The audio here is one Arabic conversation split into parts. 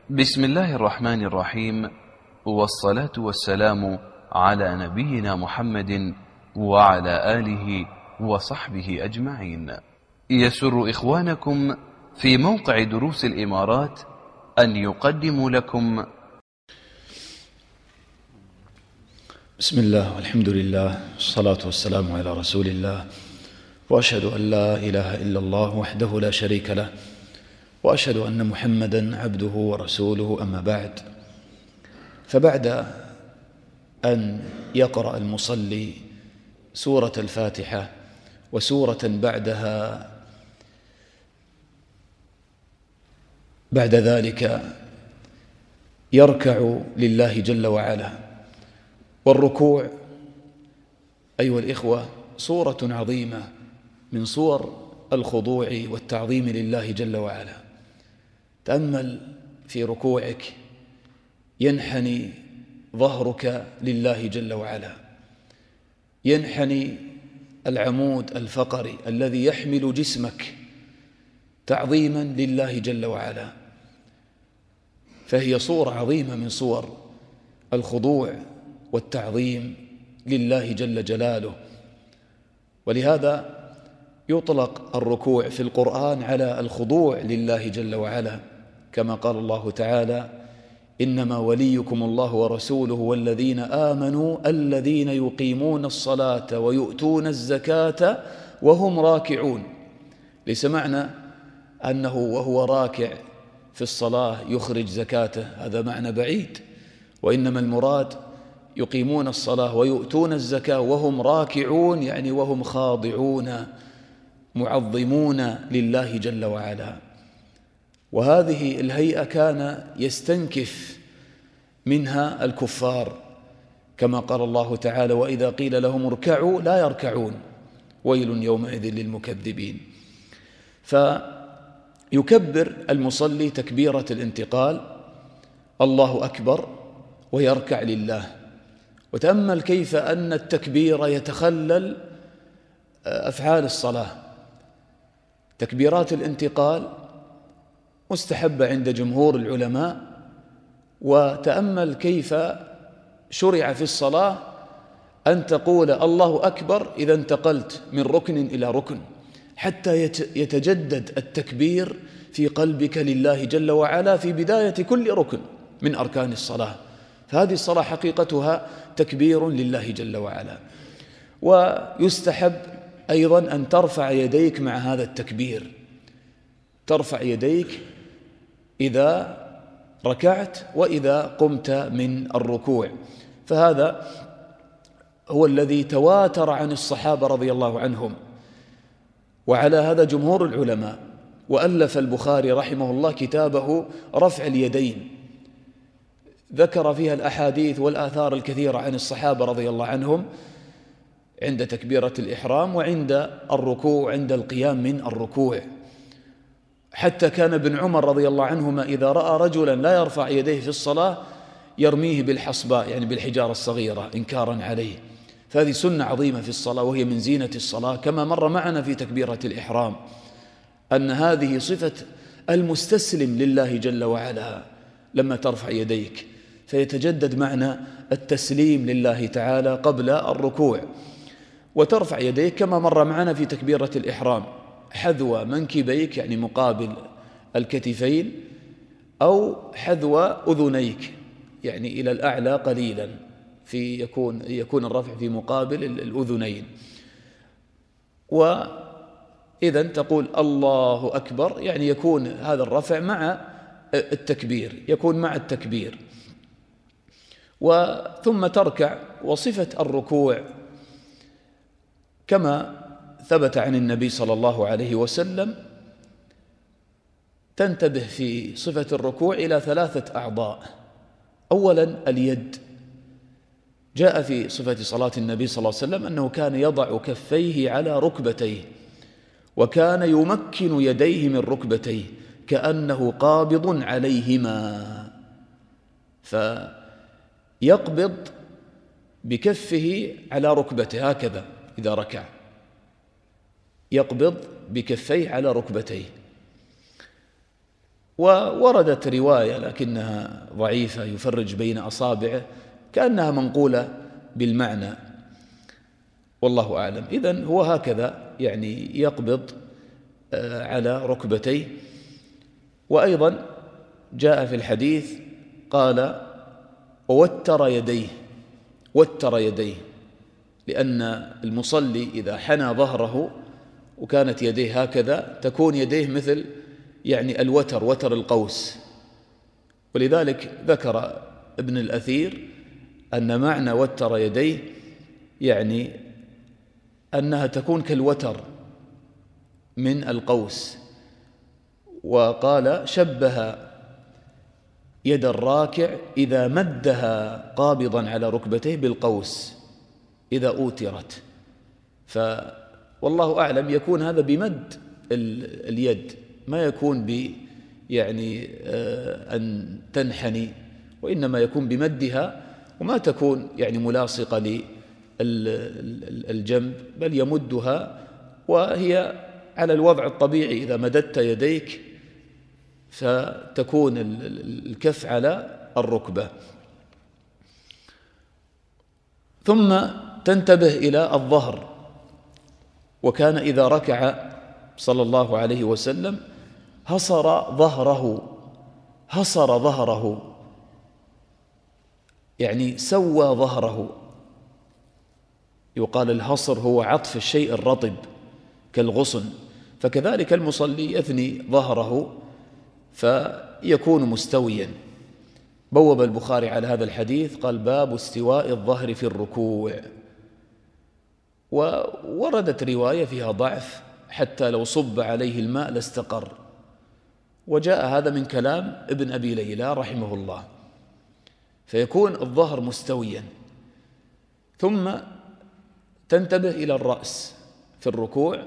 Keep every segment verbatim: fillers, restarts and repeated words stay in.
بسم الله الرحمن الرحيم، والصلاة والسلام على نبينا محمد وعلى آله وصحبه أجمعين. يسر إخوانكم في موقع دروس الإمارات أن يقدموا لكم بسم الله والحمد لله والصلاة والسلام على رسول الله، وأشهد أن لا إله إلا الله وحده لا شريك له، وأشهد أن محمدًا عبده ورسوله. أما بعد، فبعد أن يقرأ المصلي سورة الفاتحة وسورة بعدها بعد ذلك يركع لله جل وعلا. والركوع أيها الإخوة صورة عظيمة من صور الخضوع والتعظيم لله جل وعلا. تأمل في ركوعك، ينحني ظهرك لله جل وعلا، ينحني العمود الفقري الذي يحمل جسمك تعظيما لله جل وعلا. فهي صورة عظيمة من صور الخضوع والتعظيم لله جل جلاله. ولهذا يطلق الركوع في القرآن على الخضوع لله جل وعلا، كما قال الله تعالى: إنما وليكم الله ورسوله والذين آمنوا الذين يقيمون الصلاة ويؤتون الزكاة وهم راكعون. ليس معنى أنه وهو راكع في الصلاة يخرج زكاته، هذا معنى بعيد، وإنما المراد يقيمون الصلاة ويؤتون الزكاة وهم راكعون، يعني وهم خاضعون معظمون لله جل وعلا. وهذه الهيئة كان يستنكف منها الكفار، كما قال الله تعالى: وإذا قيل لهم اركعوا لا يركعون ويل يومئذ للمكذبين. فيكبر المصلي تكبيرة الانتقال الله أكبر ويركع لله. وتأمل كيف أن التكبير يتخلل أفعال الصلاة. تكبيرات الانتقال مستحبة عند جمهور العلماء، وتأمل كيف شرع في الصلاة أن تقول الله أكبر إذا انتقلت من ركن إلى ركن، حتى يتجدد التكبير في قلبك لله جل وعلا في بداية كل ركن من أركان الصلاة. فهذه الصلاة حقيقتها تكبير لله جل وعلا. ويستحب أيضا أن ترفع يديك مع هذا التكبير، ترفع يديك إذا ركعت وإذا قمت من الركوع. فهذا هو الذي تواتر عن الصحابة رضي الله عنهم، وعلى هذا جمهور العلماء. وألف البخاري رحمه الله كتابه رفع اليدين، ذكر فيها الأحاديث والآثار الكثيرة عن الصحابة رضي الله عنهم عند تكبيرة الإحرام وعند الركوع وعند القيام من الركوع. حتى كان ابن عمر رضي الله عنهما إذا رأى رجلا لا يرفع يديه في الصلاة يرميه بالحصباء، يعني بالحجارة الصغيرة، إنكارا عليه. فهذه سنة عظيمة في الصلاة، وهي من زينة الصلاة، كما مر معنا في تكبيرة الإحرام أن هذه صفة المستسلم لله جل وعلا لما ترفع يديك، فيتجدد معنى التسليم لله تعالى قبل الركوع. وترفع يديك كما مر معنا في تكبيرة الإحرام حذو منكبيك، يعني مقابل الكتفين، أو حذو أذنيك، يعني إلى الأعلى قليلا، في يكون يكون الرفع في مقابل الأذنين. وإذا تقول الله أكبر، يعني يكون هذا الرفع مع التكبير، يكون مع التكبير. وثم تركع. وصفة الركوع كما ثبت عن النبي صلى الله عليه وسلم، تنتبه في صفة الركوع إلى ثلاثة أعضاء. أولا اليد، جاء في صفة صلاة النبي صلى الله عليه وسلم أنه كان يضع كفيه على ركبتيه، وكان يمكن يديه من ركبتيه كأنه قابض عليهما، فيقبض بكفه على ركبته هكذا إذا ركع، يقبض بكفيه على ركبتيه. ووردت رواية لكنها ضعيفة يفرج بين أصابعه كأنها منقولة بالمعنى، والله أعلم. إذن هو هكذا يعني يقبض على ركبتيه. وأيضا جاء في الحديث قال ووتر يديه، وتر يديه، لأن المصلي إذا حنى ظهره وكانت يديه هكذا تكون يديه مثل يعني الوتر، وتر القوس. ولذلك ذكر ابن الأثير أن معنى وتر يديه يعني أنها تكون كالوتر من القوس. وقال شبه يد الراكع إذا مدها قابضا على ركبتيه بالقوس إذا أوترت. فوالله أعلم يكون هذا بمد اليد، ما يكون ب يعني أن تنحني، وإنما يكون بمدها، وما تكون يعني ملاصقة للجنب، بل يمدها وهي على الوضع الطبيعي. إذا مددت يديك فتكون الكف على الركبة. ثم تنتبه إلى الظهر. وكان إذا ركع صلى الله عليه وسلم هصر ظهره، هصر ظهره يعني سوى ظهره. يقال الهصر هو عطف الشيء الرطب كالغصن، فكذلك المصلي يثني ظهره فيكون مستويا. بوب البخاري على هذا الحديث قال باب استواء الظهر في الركوع. ووردت رواية فيها ضعف حتى لو صب عليه الماء لاستقر، وجاء هذا من كلام ابن أبي ليلى رحمه الله. فيكون الظهر مستويا. ثم تنتبه إلى الرأس في الركوع،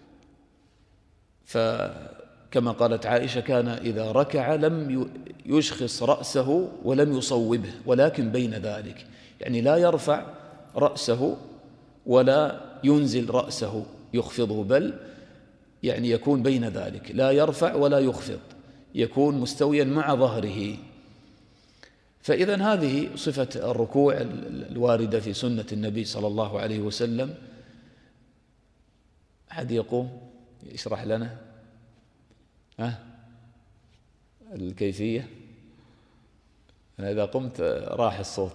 فكما قالت عائشة كان إذا ركع لم يشخص رأسه ولم يصوبه، ولكن بين ذلك، يعني لا يرفع رأسه ولا ينزل رأسه يخفضه، بل يعني يكون بين ذلك، لا يرفع ولا يخفض، يكون مستويا مع ظهره. فإذن هذه صفة الركوع الواردة في سنة النبي صلى الله عليه وسلم. أحد يقوم يشرح لنا ها الكيفية؟ أنا إذا قمت راح الصوت.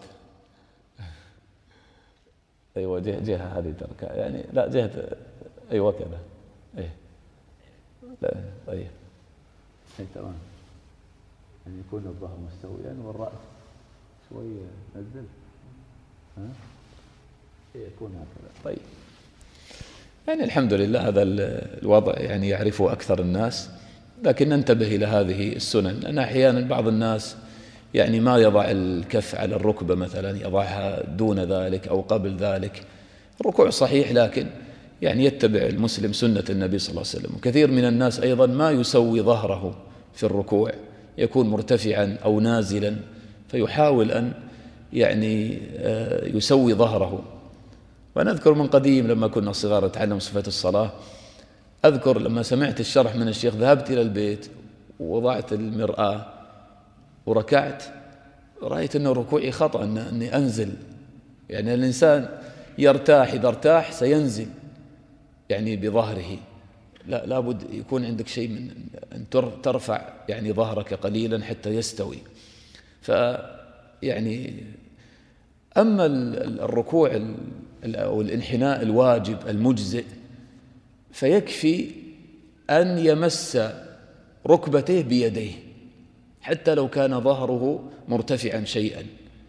أيوة جهة, جهة هذه تركع يعني لا جهة، أيوة كذا. أيه لا طيب أي تمام، أن يكون الظهر مستويا والرأس شوي نزل، ها يكون هكذا. طيب يعني الحمد لله هذا الوضع يعني يعرفه أكثر الناس، لكن ننتبه إلى هذه السنن، لأن أحيانا بعض الناس يعني ما يضع الكف على الركبة مثلا، يضعها دون ذلك أو قبل ذلك. الركوع صحيح، لكن يعني يتبع المسلم سنة النبي صلى الله عليه وسلم. وكثير من الناس أيضا ما يسوي ظهره في الركوع، يكون مرتفعا أو نازلا، فيحاول أن يعني يسوي ظهره. ونذكر من قديم لما كنا صغار نتعلم صفة الصلاة، أذكر لما سمعت الشرح من الشيخ ذهبت إلى البيت ووضعت المرآة وركعت، رأيت أنه ركوعي خطأ، أني أنزل. يعني الإنسان يرتاح، إذا ارتاح سينزل يعني بظهره، لا لابد يكون عندك شيء من أن ترفع يعني ظهرك قليلا حتى يستوي. فيعني أما الركوع أو الانحناء الواجب المجزئ فيكفي أن يمس ركبتيه بيديه حتى لو كان ظهره مرتفعا شيئا.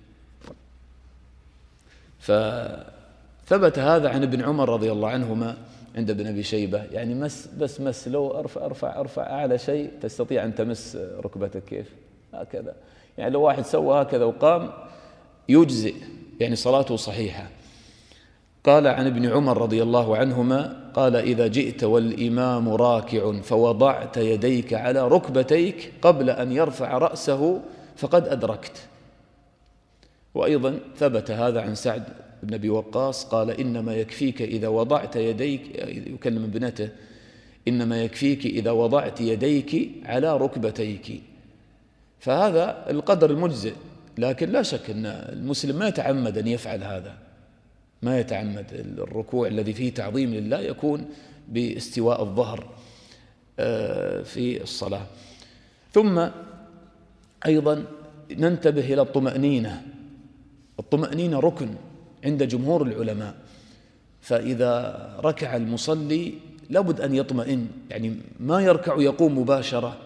فثبت هذا عن ابن عمر رضي الله عنهما عند ابن أبي شيبة، يعني مس بس مس، لو أرفع أرفع أرفع أعلى شيء تستطيع أن تمس ركبتك كيف هكذا. يعني لو واحد سوى هكذا وقام يجزئ، يعني صلاته صحيحة. قال عن ابن عمر رضي الله عنهما قال إذا جئت والإمام راكع فوضعت يديك على ركبتيك قبل أن يرفع رأسه فقد أدركت. وأيضا ثبت هذا عن سعد بن أبي وقاص قال إنما يكفيك إذا وضعت يديك، يكلم ابنته، إنما يكفيك إذا وضعت يديك على ركبتيك. فهذا القدر المجزئ، لكن لا شك أن المسلم ما يتعمد أن يفعل هذا، ما يتعمد. الركوع الذي فيه تعظيم لله يكون باستواء الظهر في الصلاة. ثم أيضا ننتبه إلى الطمأنينة. الطمأنينة ركن عند جمهور العلماء، فإذا ركع المصلي لابد أن يطمئن، يعني ما يركع يقوم مباشرة.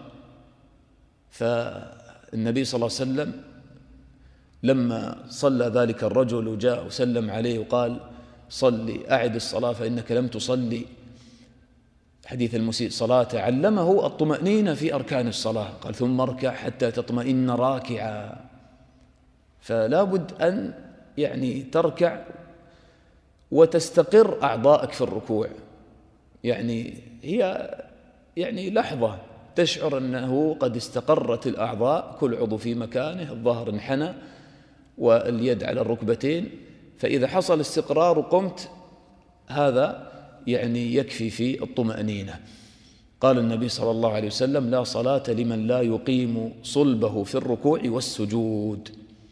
فالنبي صلى الله عليه وسلم لما صلى ذلك الرجل وجاء وسلم عليه وقال صلي أعد الصلاة فإنك لم تصلي، حديث المسيء صلاته، علمه الطمأنينة في أركان الصلاة، قال ثم اركع حتى تطمئن راكعا. فلا بد أن يعني تركع وتستقر أعضائك في الركوع، يعني هي يعني لحظة تشعر أنه قد استقرت الأعضاء، كل عضو في مكانه، الظهر انحنى واليد على الركبتين، فإذا حصل استقرار وقمت هذا يعني يكفي في الطمأنينة. قال النبي صلى الله عليه وسلم لا صلاة لمن لا يقيم صلبه في الركوع والسجود.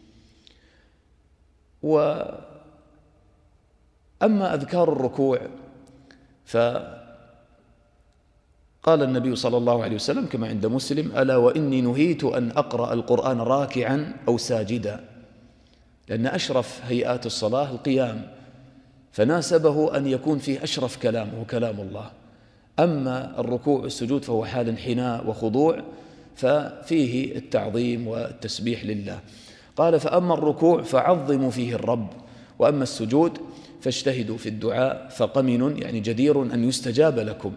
وأما أذكار الركوع فقال النبي صلى الله عليه وسلم كما عند مسلم ألا وإني نهيت أن أقرأ القرآن راكعا أو ساجدا، لأن أشرف هيئات الصلاة القيام، فناسبه أن يكون فيه أشرف كلام وهو كلام الله. أما الركوع والسجود فهو حال انحناء وخضوع، ففيه التعظيم والتسبيح لله. قال فأما الركوع فعظموا فيه الرب، وأما السجود فاجتهدوا في الدعاء فقمن يعني جدير أن يستجاب لكم.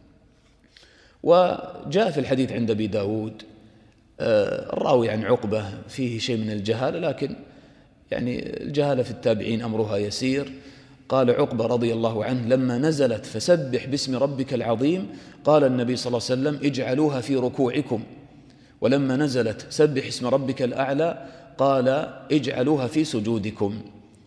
وجاء في الحديث عند أبي داود الراوي عن عقبة فيه شيء من الجهالة، لكن يعني الجهالة في التابعين أمرها يسير. قال عقبة رضي الله عنه لما نزلت فسبح باسم ربك العظيم قال النبي صلى الله عليه وسلم اجعلوها في ركوعكم، ولما نزلت سبح اسم ربك الأعلى قال اجعلوها في سجودكم.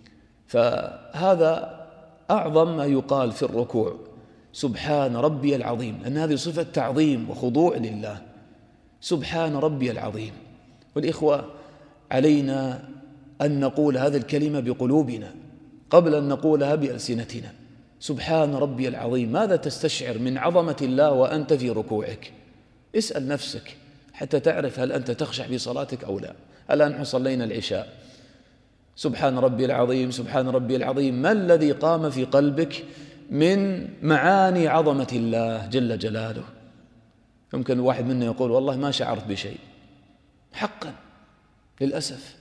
فهذا أعظم ما يقال في الركوع سبحان ربي العظيم، لأن هذه صفة تعظيم وخضوع لله، سبحان ربي العظيم. والإخوة علينا أن نقول هذه الكلمة بقلوبنا قبل أن نقولها بألسنتنا. سبحان ربي العظيم، ماذا تستشعر من عظمة الله وأنت في ركوعك؟ اسأل نفسك حتى تعرف هل أنت تخشع في صلاتك أو لا. الآن نحن صلينا العشاء، سبحان ربي العظيم سبحان ربي العظيم، ما الذي قام في قلبك من معاني عظمة الله جل جلاله؟ يمكن الواحد منا يقول والله ما شعرت بشيء، حقا للأسف.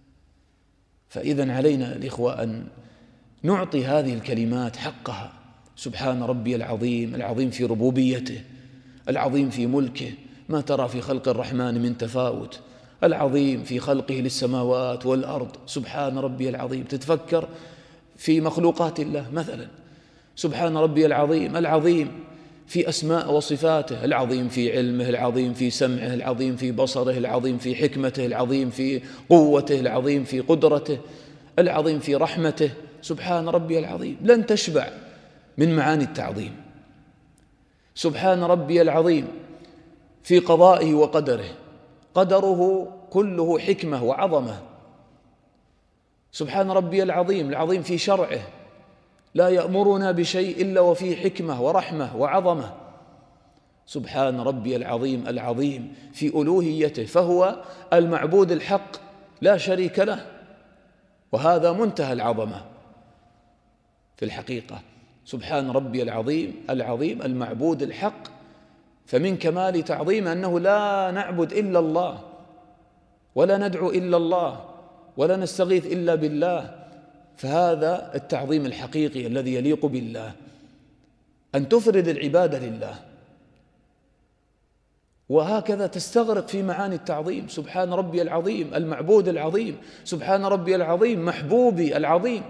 فإذن علينا الإخوة أن نعطي هذه الكلمات حقها. سبحان ربي العظيم، العظيم في ربوبيته، العظيم في ملكه، ما ترى في خلق الرحمن من تفاوت، العظيم في خلقه للسماوات والأرض، سبحان ربي العظيم. تتفكر في مخلوقات الله مثلا، سبحان ربي العظيم، العظيم في أسماء وصفاته، العظيم في علمه، العظيم في سمعه، العظيم في بصره، العظيم في حكمته، العظيم في قوته، العظيم في قدرته، العظيم في رحمته، سبحان ربي العظيم. لن تشبع من معاني التعظيم. سبحان ربي العظيم في قضائه وقدره، قدره كله حكمة وعظمة. سبحان ربي العظيم، العظيم في شرعه، لا يأمرنا بشيء إلا وفيه حكمة ورحمة وعظمة. سبحان ربي العظيم، العظيم في ألوهيته، فهو المعبود الحق لا شريك له، وهذا منتهى العظمة في الحقيقة. سبحان ربي العظيم، العظيم المعبود الحق، فمن كمال تعظيم أنه لا نعبد إلا الله، ولا ندعو إلا الله، ولا نستغيث إلا بالله. فهذا التعظيم الحقيقي الذي يليق بالله، أن تفرد العبادة لله، وهكذا تستغرق في معاني التعظيم. سبحان ربي العظيم، المعبود العظيم، سبحان ربي العظيم، محبوبي العظيم.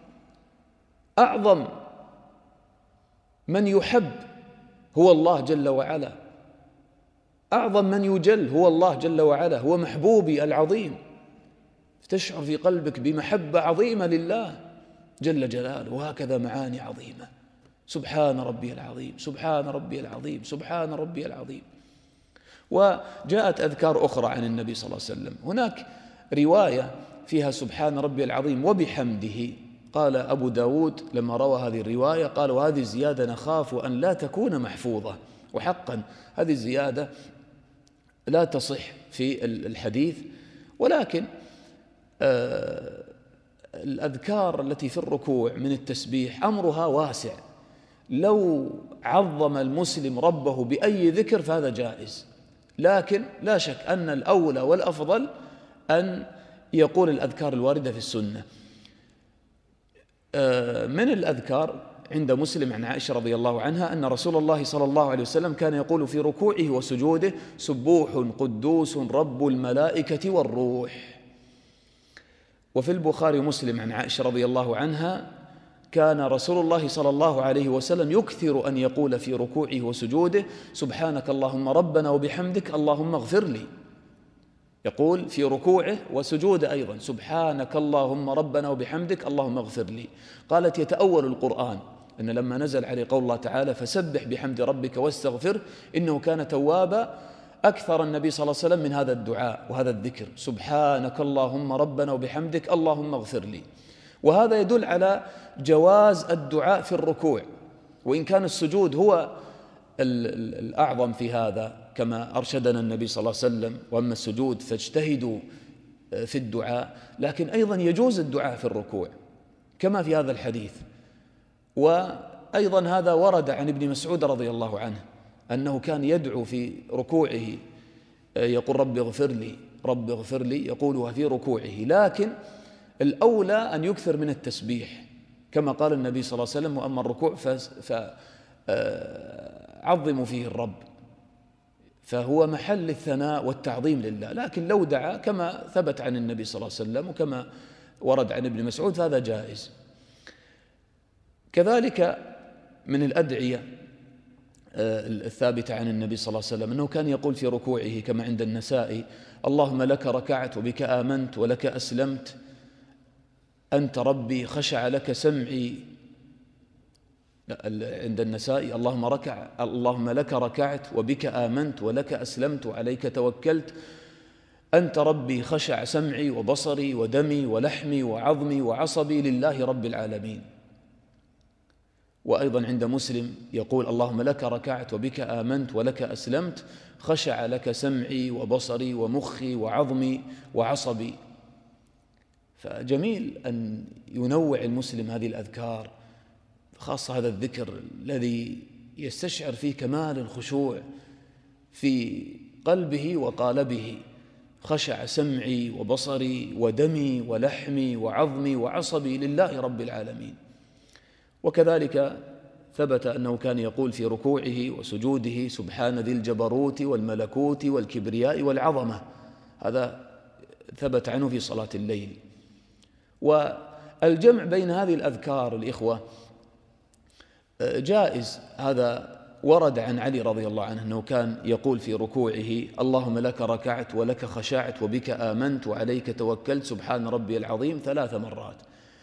أعظم من يحب هو الله جل وعلا، أعظم من يجل هو الله جل وعلا، هو محبوبي العظيم. تشعر في قلبك بمحبة عظيمة لله جل جلاله، وهكذا معاني عظيمة. سبحان ربي العظيم، سبحان ربي العظيم، سبحان ربي العظيم. وجاءت أذكار أخرى عن النبي صلى الله عليه وسلم. هناك رواية فيها سبحان ربي العظيم وبحمده. قال أبو داود لما روى هذه الرواية قال: وهذه الزيادة نخاف أن لا تكون محفوظة. وحقا هذه الزيادة لا تصح في الحديث، ولكن آه الأذكار التي في الركوع من التسبيح أمرها واسع. لو عظم المسلم ربه بأي ذكر فهذا جائز، لكن لا شك أن الأولى والأفضل أن يقول الأذكار الواردة في السنة. من الأذكار عند مسلم عن عائشة رضي الله عنها أن رسول الله صلى الله عليه وسلم كان يقول في ركوعه وسجوده: سبوح قدوس رب الملائكة والروح. وفي البخاري ومسلم عن عائشة رضي الله عنها كان رسول الله صلى الله عليه وسلم يكثر أن يقول في ركوعه وسجوده: سبحانك اللهم ربنا وبحمدك اللهم اغفر لي. يقول في ركوعه وسجوده أيضا: سبحانك اللهم ربنا وبحمدك اللهم اغفر لي. قالت: يتأول القرآن أن لما نزل عليه قول الله تعالى: فسبح بحمد ربك واستغفر إنه كان توابا، أكثر النبي صلى الله عليه وسلم من هذا الدعاء وهذا الذكر: سبحانك اللهم ربنا وبحمدك اللهم اغفر لي. وهذا يدل على جواز الدعاء في الركوع، وإن كان السجود هو الأعظم في هذا كما أرشدنا النبي صلى الله عليه وسلم: وأما السجود فاجتهدوا في الدعاء، لكن أيضا يجوز الدعاء في الركوع كما في هذا الحديث. وأيضا هذا ورد عن ابن مسعود رضي الله عنه أنه كان يدعو في ركوعه يقول: رب اغفر لي، رب اغفر لي، يقولها في ركوعه. لكن الأولى أن يكثر من التسبيح كما قال النبي صلى الله عليه وسلم: وأما الركوع فعظموا فيه الرب، فهو محل الثناء والتعظيم لله. لكن لو دعا كما ثبت عن النبي صلى الله عليه وسلم وكما ورد عن ابن مسعود فهذا جائز. كذلك من الأدعية الثابتة عن النبي صلى الله عليه وسلم أنه كان يقول في ركوعه كما عند النسائي: اللهم لك ركعت وبك آمنت ولك أسلمت، أنت ربي خشع لك سمعي. عند النسائي: اللهم ركع اللهم لك ركعت وبك آمنت ولك أسلمت وعليك توكلت، أنت ربي خشع سمعي وبصري ودمي ولحمي وعظمي وعصبي لله رب العالمين. وأيضا عند مسلم يقول: اللهم لك ركعت وبك آمنت ولك أسلمت، خشع لك سمعي وبصري ومخي وعظمي وعصبي. فجميل أن ينوع المسلم هذه الأذكار، خاصة هذا الذكر الذي يستشعر فيه كمال الخشوع في قلبه وقالبه: خشع سمعي وبصري ودمي ولحمي وعظمي وعصبي لله رب العالمين. وكذلك ثبت أنه كان يقول في ركوعه وسجوده: سبحان ذي الجبروت والملكوت والكبرياء والعظمة. هذا ثبت عنه في صلاة الليل. والجمع بين هذه الأذكار الإخوة جائز. هذا ورد عن علي رضي الله عنه أنه كان يقول في ركوعه: اللهم لك ركعت ولك خشعت وبك آمنت وعليك توكلت سبحان ربي العظيم ثلاث مرات.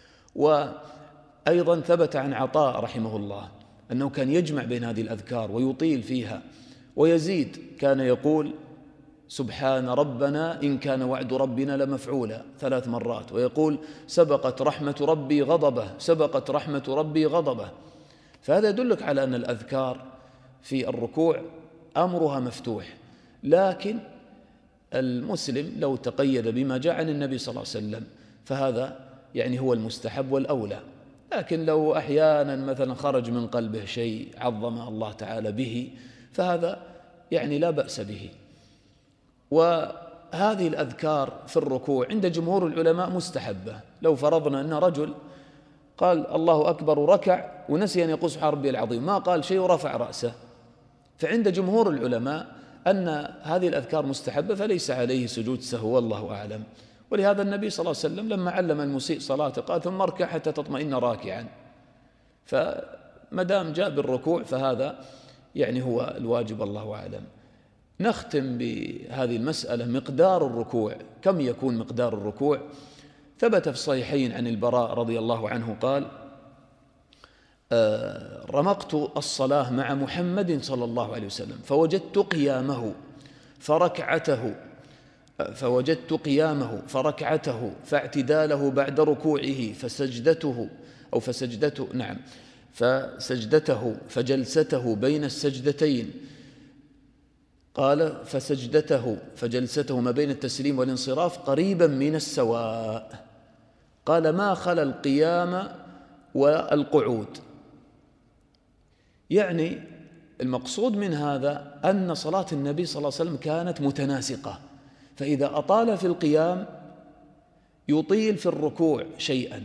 وأيضا ثبت عن عطاء رحمه الله أنه كان يجمع بين هذه الأذكار ويطيل فيها ويزيد، كان يقول: سبحان ربنا إن كان وعد ربنا لمفعولا ثلاث مرات، ويقول: سبقت رحمة ربي غضبه، سبقت رحمة ربي غضبه. فهذا يدلك على أن الأذكار في الركوع أمرها مفتوح، لكن المسلم لو تقيد بما جاء عن النبي صلى الله عليه وسلم فهذا يعني هو المستحب والأولى. لكن لو أحيانا مثلا خرج من قلبه شيء عظم الله تعالى به فهذا يعني لا بأس به. وهذه الأذكار في الركوع عند جمهور العلماء مستحبة. لو فرضنا أن رجل قال الله أكبر وركع ونسي أن يقول سبحان ربي العظيم، ما قال شيء ورفع رأسه، فعند جمهور العلماء أن هذه الأذكار مستحبة فليس عليه سجود سهو، والله أعلم. ولهذا النبي صلى الله عليه وسلم لما علم المسيء صلاته قال: ثم اركع حتى تطمئن راكعا. فمدام جاء بالركوع فهذا يعني هو الواجب، الله أعلم. نختم بهذه المسألة: مقدار الركوع، كم يكون مقدار الركوع؟ ثبت في الصحيحين عن البراء رضي الله عنه قال: رمقت الصلاة مع محمد صلى الله عليه وسلم فوجدت قيامه فركعته فوجدت قيامه فركعته فاعتداله بعد ركوعه فسجدته أو فسجدته نعم فسجدته فجلسته بين السجدتين قال فسجدته فجلسته ما بين التسليم والانصراف قريبا من السواء. قال ما خلا القيام والقعود، يعني المقصود من هذا أن صلاة النبي صلى الله عليه وسلم كانت متناسقة، فإذا أطال في القيام يطيل في الركوع شيئا،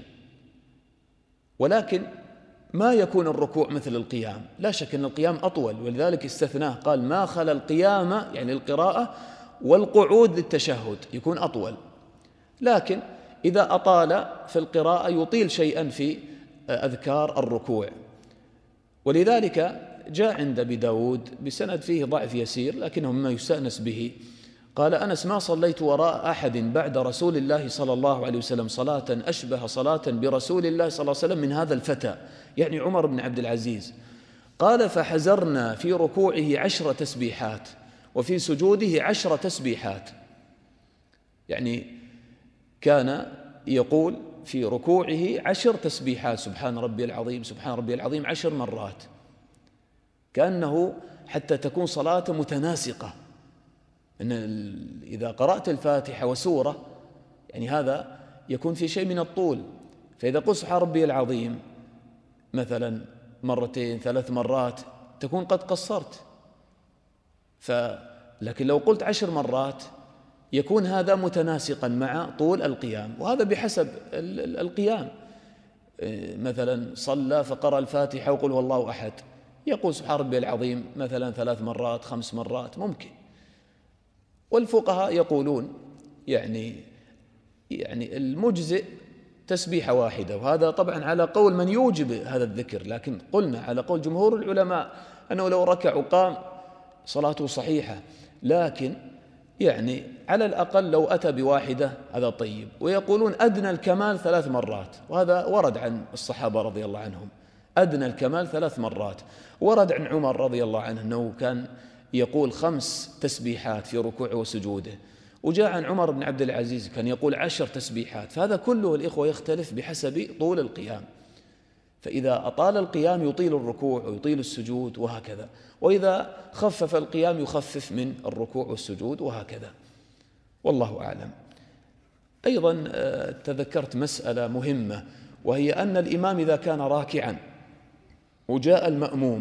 ولكن ما يكون الركوع مثل القيام، لا شك أن القيام أطول، ولذلك استثناه قال ما خلا القيام يعني القراءة والقعود للتشهد يكون أطول، لكن إذا أطال في القراءة يطيل شيئا في أذكار الركوع. ولذلك جاء عند أبي داود بسند فيه ضعف يسير لكنه مما يستأنس به، قال أنس ما صليت وراء أحد بعد رسول الله صلى الله عليه وسلم صلاة أشبه صلاة برسول الله صلى الله عليه وسلم من هذا الفتى، يعني عمر بن عبد العزيز. قال فحزرنا في ركوعه عشر تسبيحات وفي سجوده عشر تسبيحات، يعني كان يقول في ركوعه عشر تسبيحات سبحان ربي العظيم سبحان ربي العظيم عشر مرات، كأنه حتى تكون صلاة متناسقة. إن إذا قرأت الفاتحة وسورة يعني هذا يكون في شيء من الطول، فإذا قلت سبحان ربي العظيم مثلا مرتين ثلاث مرات تكون قد قصرت، ف لكن لو قلت عشر مرات يكون هذا متناسقا مع طول القيام، وهذا بحسب القيام. مثلا صلى فقرأ الفاتحة وقل هو الله أحد، يقول سبحان ربي العظيم مثلا ثلاث مرات خمس مرات ممكن. والفقهاء يقولون يعني يعني المجزئ تسبيحة واحدة، وهذا طبعا على قول من يوجب هذا الذكر، لكن قلنا على قول جمهور العلماء أنه لو ركع وقام صلاته صحيحة، لكن يعني على الأقل لو أتى بواحدة هذا طيب. ويقولون أدنى الكمال ثلاث مرات، وهذا ورد عن الصحابة رضي الله عنهم، أدنى الكمال ثلاث مرات. ورد عن عمر رضي الله عنه أنه كان يقول خمس تسبيحات في ركوعه وسجوده، وجاء عن عمر بن عبد العزيز كان يقول عشر تسبيحات. فهذا كله الإخوة يختلف بحسب طول القيام، فإذا أطال القيام يطيل الركوع ويطيل السجود وهكذا، وإذا خفف القيام يخفف من الركوع والسجود وهكذا، والله أعلم. أيضا تذكرت مسألة مهمة، وهي أن الإمام إذا كان راكعا وجاء المأموم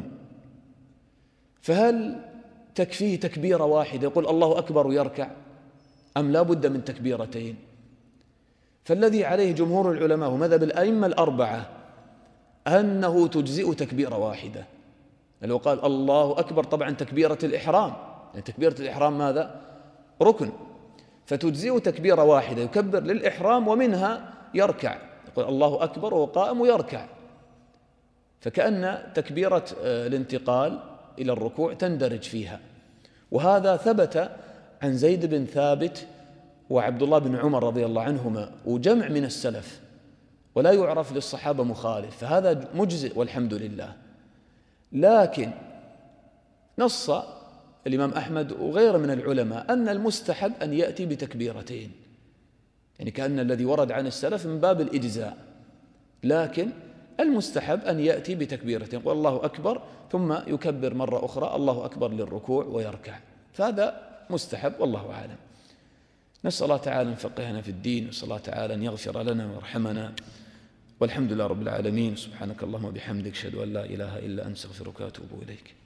فهل تكفيه تكبيرة واحدة يقول الله أكبر ويركع، أم لا بد من تكبيرتين؟ فالذي عليه جمهور العلماء ومذهب الأئمة الأربعة أنه تجزئ تكبيرة واحدة. لو قال الله أكبر طبعا تكبيرة الإحرام، يعني تكبيرة الإحرام ماذا؟ ركن، فتجزئ تكبيرة واحدة يكبر للإحرام ومنها يركع، يقول الله أكبر وهو قائم ويركع، فكأن تكبيرة الانتقال إلى الركوع تندرج فيها. وهذا ثبت عن زيد بن ثابت وعبد الله بن عمر رضي الله عنهما وجمع من السلف، ولا يعرف للصحابة مخالف، فهذا مجزئ والحمد لله. لكن نص الإمام أحمد وغيره من العلماء أن المستحب أن يأتي بتكبيرتين، يعني كأن الذي ورد عن السلف من باب الإجزاء، لكن المستحب أن يأتي بتكبيرتين، يقول الله أكبر ثم يكبر مرة أخرى الله أكبر للركوع ويركع، فهذا مستحب والله أعلم. نسأل الله تعالى أن يفقهنا في الدين، ونسأل الله تعالى أن يغفر لنا ويرحمنا، والحمد لله رب العالمين. سبحانك اللهم وبحمدك أشهد أن لا إله إلا أنت أستغفرك وأتوب إليك.